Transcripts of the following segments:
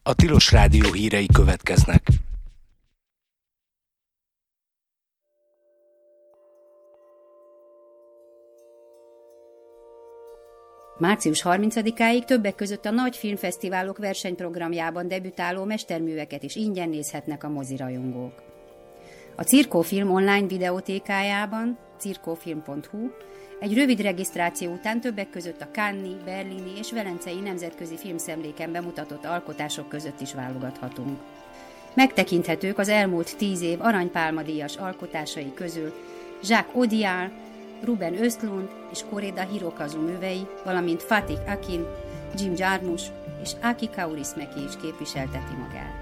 A Tilos Rádió hírei következnek. Március 30-áig többek között a nagy filmfesztiválok versenyprogramjában debütáló mesterműveket is ingyen nézhetnek a mozirajongók. A Circo Film online videótékájában, circofilm.hu, egy rövid regisztráció után többek között a Cannes-i, berlini és velencei nemzetközi filmszemléken bemutatott alkotások között is válogathatunk. Megtekinthetők az elmúlt 10 év aranypálmadíjas alkotásai közül Jacques Audiard, Ruben Östlund és Koreda Hirokazu művei, valamint Fatih Akin, Jim Jarmusch és Aki Kaurismäki is képviselteti magát.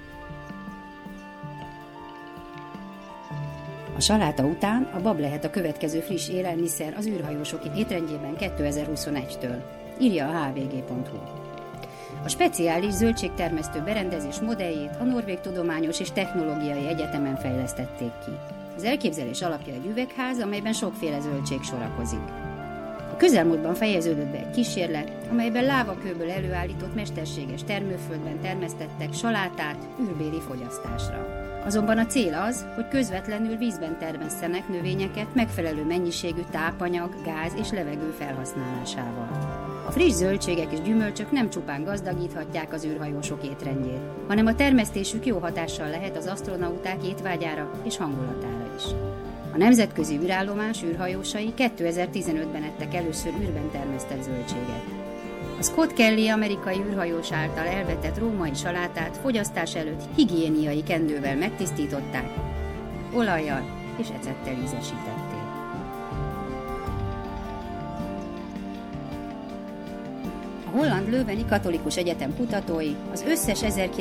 A saláta után a bab lehet a következő friss élelmiszer az űrhajósok étrendjében 2021-től, írja a hvg.hu. A speciális zöldségtermesztő berendezés modelljét a Norvég Tudományos és Technológiai Egyetemen fejlesztették ki. Az elképzelés alapja egy üvegház, amelyben sokféle zöldség sorakozik. A közelmúltban fejeződött be egy kísérlet, amelyben lávakőből előállított mesterséges termőföldben termesztettek salátát űrbéli fogyasztásra. Azonban a cél az, hogy közvetlenül vízben termesszenek növényeket megfelelő mennyiségű tápanyag, gáz és levegő felhasználásával. A friss zöldségek és gyümölcsök nem csupán gazdagíthatják az űrhajósok étrendjét, hanem a termesztésük jó hatással lehet az asztronauták étvágyára és hangulatára is. A nemzetközi űrállomás űrhajósai 2015-ben ettek először űrben termesztett zöldséget. A Scott Kelly amerikai űrhajós által elvetett római salátát fogyasztás előtt higiéniai kendővel megtisztították, olajjal és ecettel ízesítették. A holland Leuveni Katolikus Egyetem kutatói az összes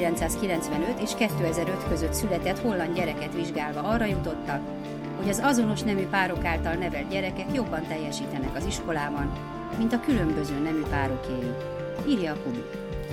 1995 és 2005 között született holland gyereket vizsgálva arra jutottak, hogy az azonos nemű párok által nevelt gyerekek jobban teljesítenek az iskolában, mint a különböző nemű párokéi, írja a Kubik.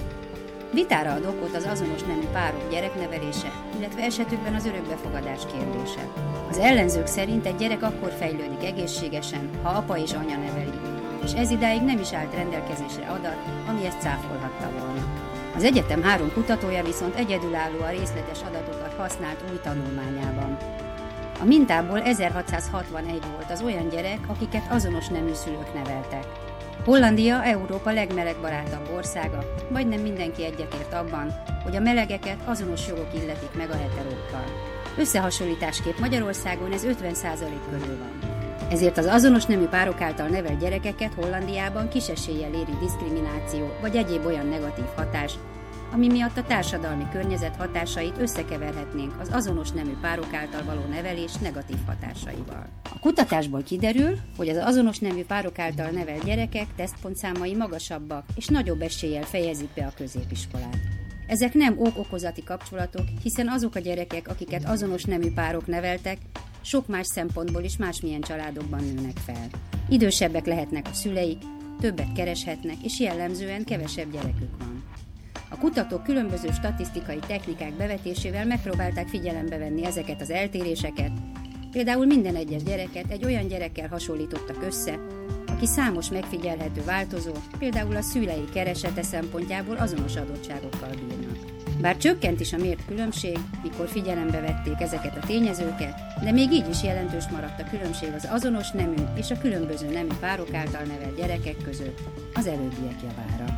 Vitára ad okot az azonos nemű párok gyereknevelése, illetve esetükben az örökbefogadás kérdése. Az ellenzők szerint egy gyerek akkor fejlődik egészségesen, ha apa és anya neveli, és ez idáig nem is állt rendelkezésre adat, ami ezt cáfolhatta volna. Az egyetem 3 kutatója viszont egyedülállóan részletes adatokat használt új tanulmányában. A mintából 1661 volt az olyan gyerek, akiket azonos nemű szülők neveltek. Hollandia Európa legmelegbarátabb országa, majdnem mindenki egyetért abban, hogy a melegeket azonos jogok illetik meg a heterókkal. Összehasonlításképp Magyarországon ez 50% körül van. Ezért az azonos nemű párok által nevelt gyerekeket Hollandiában kis eséllyel éri diszkrimináció vagy egyéb olyan negatív hatás, ami miatt a társadalmi környezet hatásait összekeverhetnénk az azonos nemű párok által való nevelés negatív hatásaival. A kutatásból kiderül, hogy az azonos nemű párok által nevelt gyerekek tesztpontszámai magasabbak és nagyobb eséllyel fejezik be a középiskolát. Ezek nem ok-okozati kapcsolatok, hiszen azok a gyerekek, akiket azonos nemű párok neveltek, sok más szempontból is másmilyen családokban nőnek fel. Idősebbek lehetnek a szüleik, többet kereshetnek, és jellemzően kevesebb gyerekük van. A kutatók különböző statisztikai technikák bevetésével megpróbálták figyelembe venni ezeket az eltéréseket, például minden egyes gyereket egy olyan gyerekkel hasonlítottak össze, aki számos megfigyelhető változó, például a szülei keresete szempontjából azonos adottságokkal bírnak. Bár csökkent is a mért különbség, mikor figyelembe vették ezeket a tényezőket, de még így is jelentős maradt a különbség az azonos nemű és a különböző nemű párok által nevelt gyerekek között az előbbiek javára.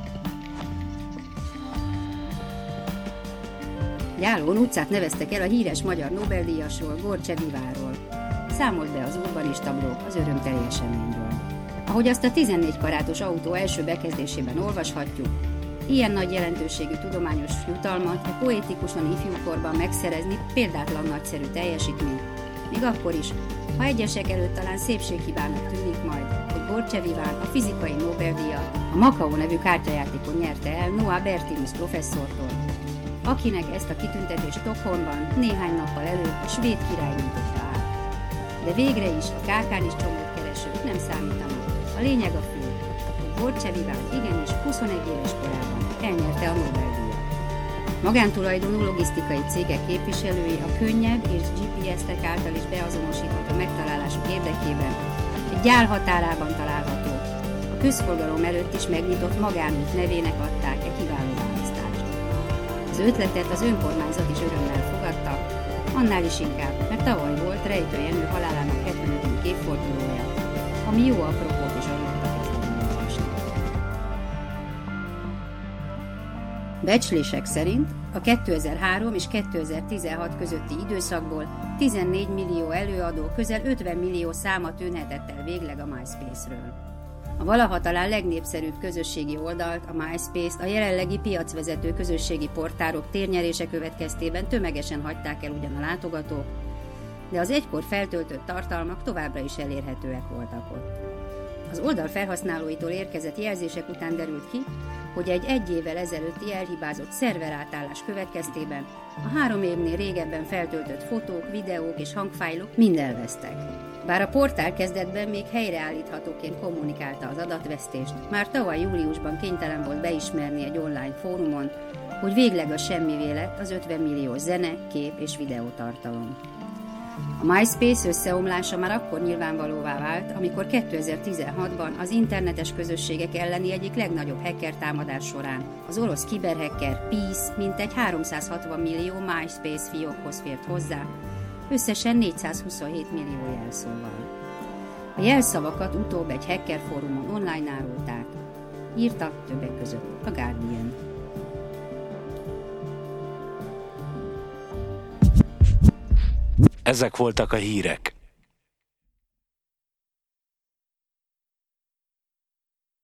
Gyálón utcát neveztek el a híres magyar Nobel-díjasról, Gorce Viváról. Számolt be az urbanista blog az örömteli eseményről. Ahogy azt a 14 karátos autó első bekezdésében olvashatjuk, ilyen nagy jelentőségű tudományos jutalmat egy poétikusan ifjúkorban megszerezni példátlan nagyszerű teljesítmény, még akkor is, ha egyesek előtt talán szépséghibának tűnik majd, hogy Gorce Viván a fizikai Nobel-díjat a Macao nevű kártyajátékon nyerte el Noah Bertinius professzortól, akinek ezt a kitüntetést Stockholmban néhány nappal előtt a svéd király nyújtotta át. De végre is a kákán is csomót keresők nem számítanak. A lényeg a fő, hogy Gorce Viván igenis 21 éves korában elnyerte a Nobel-díjat. Magántulajdonú logisztikai cégek képviselői a könnyebb és GPS-tek által is beazonosítható megtalálásuk érdekében egy gyál határában található, a közforgalom előtt is megnyitott magánút nevének adták egy kiváló választást. Az ötletet az önkormányzat is örömmel fogadta, annál is inkább, mert tavaly volt Rejtő Jenő halálának 75. évfordulója, ami jó apropót is adott a kezdeményezésnek. Becslések szerint a 2003 és 2016 közötti időszakból 14 millió előadó közel 50 millió száma tűnhetett el végleg a MySpace-ről. A valaha talán legnépszerűbb közösségi oldalt, a MySpace-t a jelenlegi piacvezető közösségi portálok térnyerése következtében tömegesen hagyták el ugyan a látogatók, de az egykor feltöltött tartalmak továbbra is elérhetőek voltak ott. Az oldal felhasználóitól érkezett jelzések után derült ki, hogy egy évvel ezelőtti elhibázott szerverátállás következtében a 3 évnél régebben feltöltött fotók, videók és hangfájlok mind elvesztek. Bár a portál kezdetben még helyreállíthatóként kommunikálta az adatvesztést, már tavaly júliusban kénytelen volt beismerni egy online fórumon, hogy végleg a semmivé lett az 50 millió zene, kép és videótartalom. A MySpace összeomlása már akkor nyilvánvalóvá vált, amikor 2016-ban az internetes közösségek elleni egyik legnagyobb hacker támadás során az orosz kiberhacker Peace mintegy 360 millió MySpace fiókhoz fért hozzá, összesen 427 millió jelszóval. A jelszavakat utóbb egy hacker fórumon online árulták, írta többek között a Guardian. Ezek voltak a hírek.